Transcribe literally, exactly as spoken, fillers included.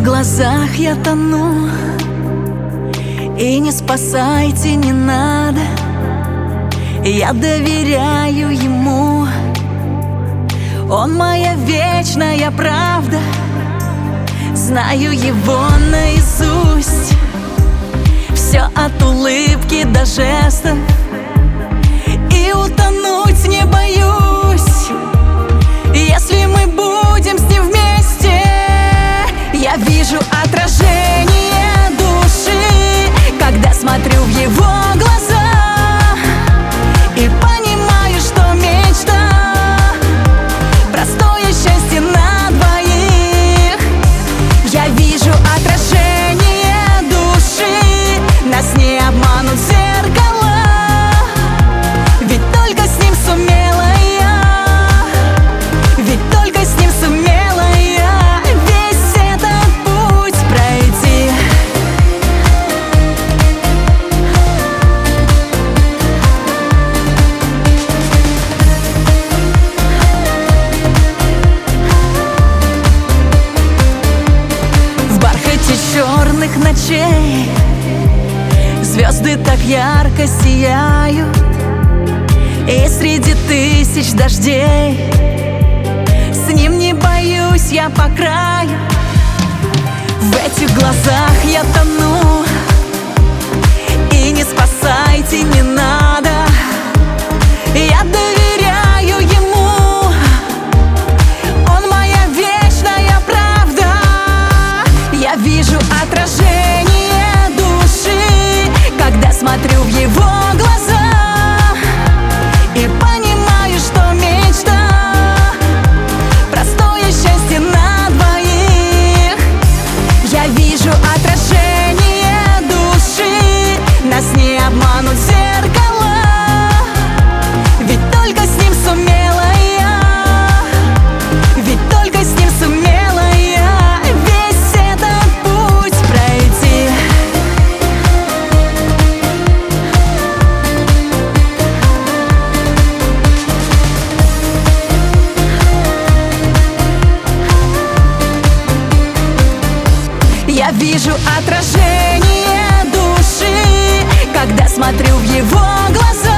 глазах я тону, и не спасайте, не надо. Я доверяю ему, он моя вечная правда. Знаю его наизусть, все от улыбки до жестов, и утонуть не боюсь, если мы будем с ним вместе. Я вижу отражение души, когда смотрю в его глаза, и понимаю, что мечта — простое счастье на двоих. Я вижу отражение души, нас не обманут зеркала, ведь только с ним сумела я, ведь только с ним сумела я весь этот путь пройти. В бархате черных ночей звезды так ярко сияют, и среди тысяч дождей с ним не боюсь я по краю. В этих глазах я тону, и не спасайте, не надо. Я доверяю ему, он моя вечная правда. Я вижу отражение души, когда смотрю в его глаза, и понимаю, что мечта — простое счастье на двоих. Я вижу отражение души, нас не обманут зеркала, ведь только с ним сумела я, ведь только с ним сумела я весь этот путь пройти. Я вижу отражение души, когда смотрю в его глаза,